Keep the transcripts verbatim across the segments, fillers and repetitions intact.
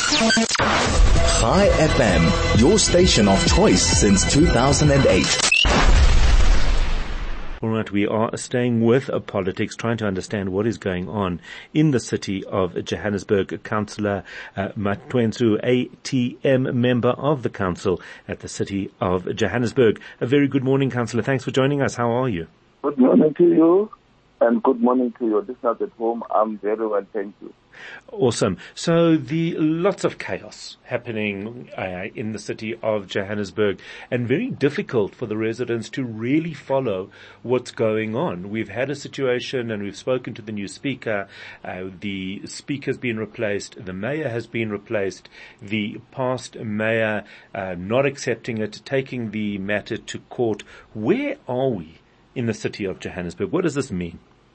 Chai F M, your station of choice since two thousand eight. All right, we are staying with uh, politics, trying to understand what is going on in the city of Johannesburg. Councillor uh, Matwensu, A T M member of the council at the city of Johannesburg. A very good morning, Councillor. Thanks for joining us. How are you? Good morning to you, and good morning to your listeners at home. I'm very well, thank you. Awesome. So the lots of chaos happening uh, in the city of Johannesburg, and very difficult for the residents to really follow what's going on. We've had a situation, and we've spoken to the new speaker. Uh, the speaker's been replaced. The mayor has been replaced. The past mayor uh, not accepting it, taking the matter to court. Where are we in the city of Johannesburg? What does this mean?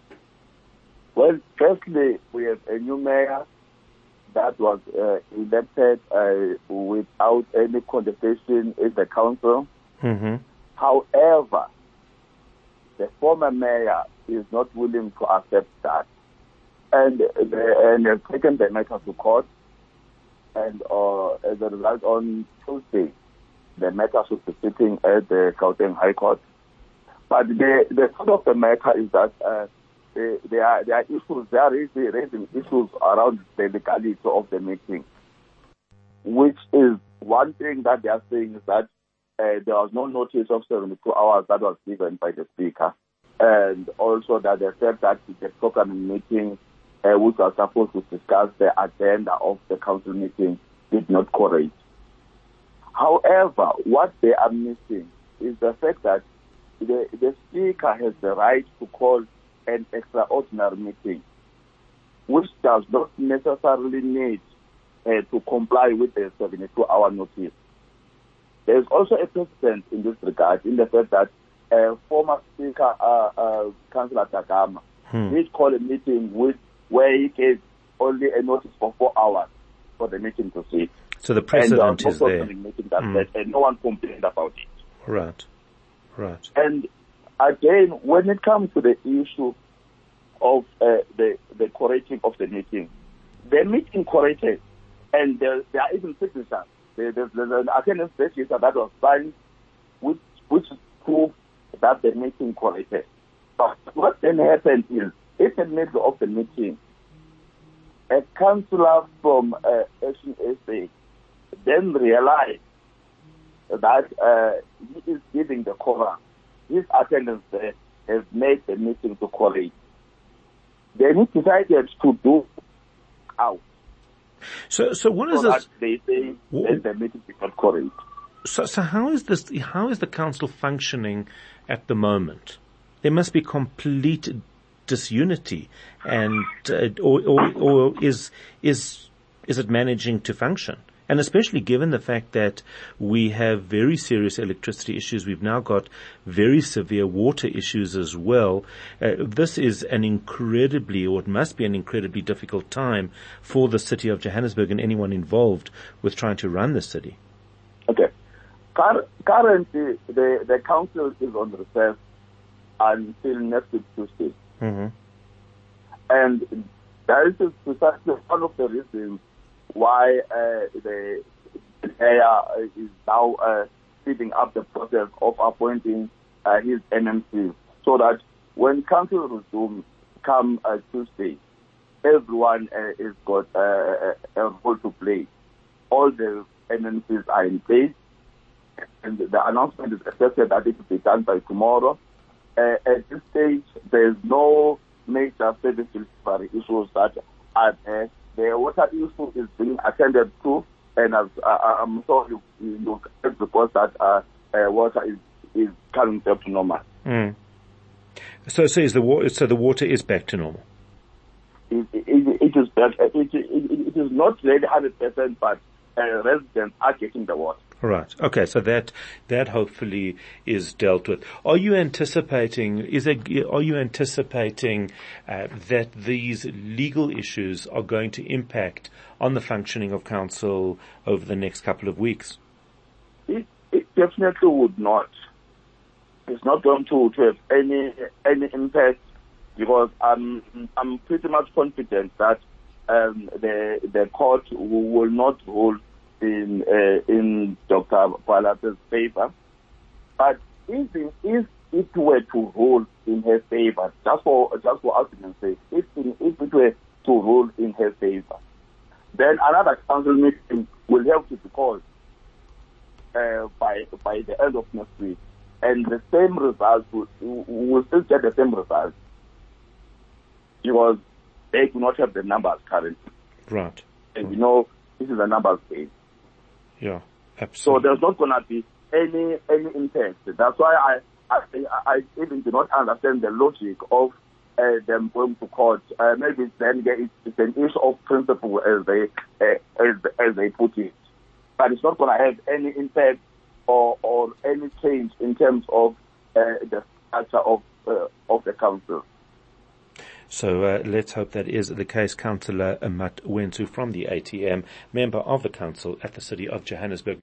Well, firstly, we have a new mayor that was uh, elected uh, without any contestation in the council. Mm-hmm. However, the former mayor is not willing to accept that, and uh, and has taken the matter to court. And uh, as a result, on Tuesday, the matter should be sitting at the Gauteng High Court. But the the truth of the matter is that. Uh, There are, there are issues, they are raising, raising issues around the legality of the meeting, which is one thing that they are saying is that uh, there was no notice of seventy-two hours that was given by the speaker, and also that they said that the programming meeting, uh, which was supposed to discuss the agenda of the council meeting, did not correct. However, what they are missing is the fact that the, the speaker has the right to call an extraordinary meeting, which does not necessarily need uh, to comply with the seventy-two hour notice. There is also a precedent in this regard, in the fact that uh, former Speaker, uh, uh, Councillor Tagama, hmm. did call a meeting with, where he gave only a notice for four hours for the meeting to sit. So the precedent and, uh, is there. Meeting that Hmm. and no one complained about it. Right, right. And again, when it comes to the issue of uh, the the correcting of the meeting, the meeting corrected, and there, there are even signatures. There, there's, there's an attendance register that was signed, which which proves that the meeting corrected. But what then happened is, in the middle of the meeting, a councillor from uh, Action S A then realized that uh, he is giving the quorum. His attendance there has made the meeting to correct. Then he decided to do out. So, so what is so this? That they say that the meeting is not correct. So, so how is this? How is the council functioning at the moment? There must be complete disunity, and uh, or, or, or is is is it managing to function? And especially given the fact that we have very serious electricity issues, we've now got very severe water issues as well. Uh, this is an incredibly, or it must be an incredibly difficult time for the city of Johannesburg and anyone involved with trying to run the city. Okay. Cur- currently, the, the council is on recess until next week Tuesday. Mm-hmm. And that is precisely one of the reasons why uh, the mayor is now uh, speeding up the process of appointing uh, his M M Cs, so that when council resumes come uh, Tuesday, everyone uh, is got uh, a role to play. All the M M Cs are in place, and the announcement is expected that it will be done by tomorrow. Uh, at this stage, there is no major service delivery issues that are there. The water issue is being attended to, and as, uh, I'm sure you, you get reports that uh, uh, water is, is coming back to normal. Mm. So, so is the water? So the water is back to normal. It, it, it is back. It, it, it is not really hundred percent, but uh, residents are getting the water. Right. Okay. So that that hopefully is dealt with. Are you anticipating? Is there, are you anticipating uh, that these legal issues are going to impact on the functioning of council over the next couple of weeks? It, it definitely would not. It's not going to, to have any any impact, because I'm I'm pretty much confident that um, the the court will not rule in uh, in Doctor Palace's favor. But even if it were to rule in her favor, just for just for argument's sake, if if it were to rule in her favor, then another council meeting will have to be called uh, by by the end of next week, and the same results will, will still get the same results because they do not have the numbers currently. Right. And you know, this is a numbers game. Yeah, So absolutely. there's not going to be any any impact. That's why I I, I even do not understand the logic of uh, them going to court. Uh, maybe it's then it's, it's an issue of principle as they uh, as as they put it, but it's not going to have any impact or or any change in terms of uh, the structure of uh, of the council. So uh, let's hope that is the case. Councillor Amat Wentu from the A T M, member of the council at the City of Johannesburg.